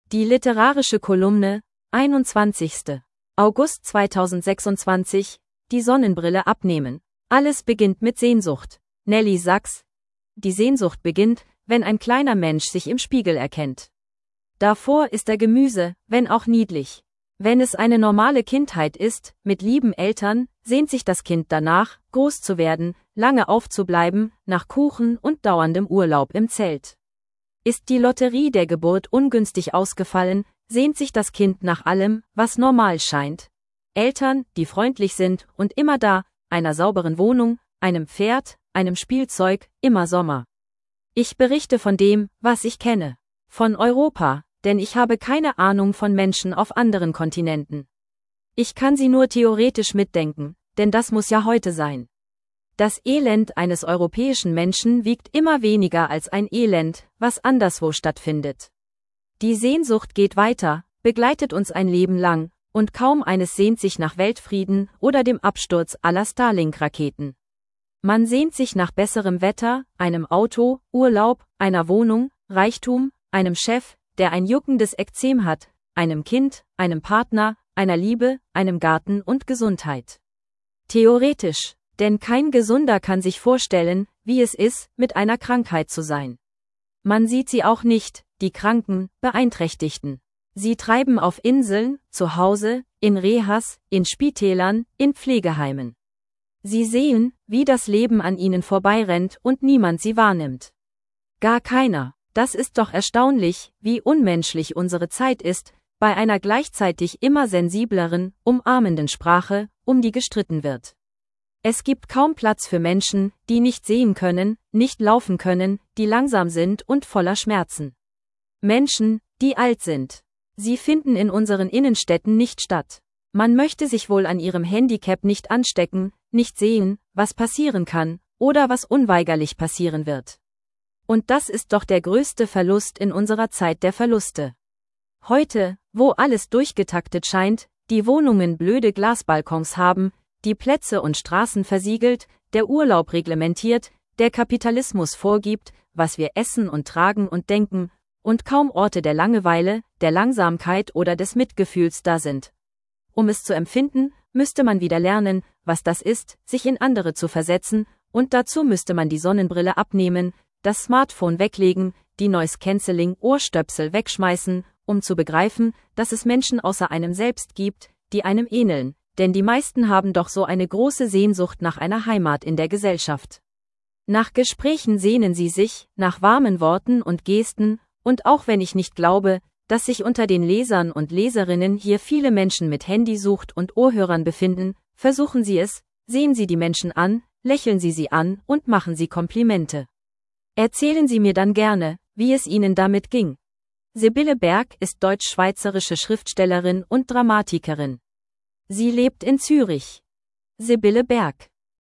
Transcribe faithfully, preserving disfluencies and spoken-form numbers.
Die literarische Kolumne, einundzwanzigster August zweitausendsechsundzwanzig, die Sonnenbrille abnehmen. Alles beginnt mit Sehnsucht. Nelly Sachs. Die Sehnsucht beginnt, wenn ein kleiner Mensch sich im Spiegel erkennt. Davor ist er Gemüse, wenn auch niedlich. Wenn es eine normale Kindheit ist, mit lieben Eltern, sehnt sich das Kind danach, groß zu werden, lange aufzubleiben, nach Kuchen und dauerndem Urlaub im Zelt. Ist die Lotterie der Geburt ungünstig ausgefallen, sehnt sich das Kind nach allem, was normal scheint. Eltern, die freundlich sind und immer da, einer sauberen Wohnung, einem Pferd, einem Spielzeug, immer Sommer. Ich berichte von dem, was ich kenne. Von Europa, denn ich habe keine Ahnung von Menschen auf anderen Kontinenten. Ich kann sie nur theoretisch mitdenken, denn das muss ja heute sein. Das Elend eines europäischen Menschen wiegt immer weniger als ein Elend, was anderswo stattfindet. Die Sehnsucht geht weiter, begleitet uns ein Leben lang, und kaum eines sehnt sich nach Weltfrieden oder dem Absturz aller Starlink-Raketen. Man sehnt sich nach besserem Wetter, einem Auto, Urlaub, einer Wohnung, Reichtum, einem Chef, der ein juckendes Ekzem hat, einem Kind, einem Partner, einer Liebe, einem Garten und Gesundheit. Theoretisch, denn kein Gesunder kann sich vorstellen, wie es ist, mit einer Krankheit zu sein. Man sieht sie auch nicht, die Kranken, Beeinträchtigten. Sie treiben auf Inseln, zu Hause, in Rehas, in Spitälern, in Pflegeheimen. Sie sehen, wie das Leben an ihnen vorbeirennt und niemand sie wahrnimmt. Gar keiner. Das ist doch erstaunlich, wie unmenschlich unsere Zeit ist, bei einer gleichzeitig immer sensibleren, umarmenden Sprache, um die gestritten wird. Es gibt kaum Platz für Menschen, die nicht sehen können, nicht laufen können, die langsam sind und voller Schmerzen. Menschen, die alt sind. Sie finden in unseren Innenstädten nicht statt. Man möchte sich wohl an ihrem Handicap nicht anstecken, nicht sehen, was passieren kann, oder was unweigerlich passieren wird. Und das ist doch der größte Verlust in unserer Zeit der Verluste. Heute, wo alles durchgetaktet scheint, die Wohnungen blöde Glasbalkons haben, die Plätze und Straßen versiegelt, der Urlaub reglementiert, der Kapitalismus vorgibt, was wir essen und tragen und denken, und kaum Orte der Langeweile, der Langsamkeit oder des Mitgefühls da sind. Um es zu empfinden, müsste man wieder lernen, was das ist, sich in andere zu versetzen, und dazu müsste man die Sonnenbrille abnehmen, das Smartphone weglegen, die Noise-Canceling-Ohrstöpsel wegschmeißen, um zu begreifen, dass es Menschen außer einem selbst gibt, die einem ähneln, denn die meisten haben doch so eine große Sehnsucht nach einer Heimat in der Gesellschaft. Nach Gesprächen sehnen sie sich, nach warmen Worten und Gesten, und auch wenn ich nicht glaube, dass sich unter den Lesern und Leserinnen hier viele Menschen mit Handysucht und Ohrhörern befinden, versuchen Sie es, sehen Sie die Menschen an, lächeln Sie sie an und machen Sie Komplimente. Erzählen Sie mir dann gerne, wie es Ihnen damit ging. Sibylle Berg ist deutsch-schweizerische Schriftstellerin und Dramatikerin. Sie lebt in Zürich. Sibylle Berg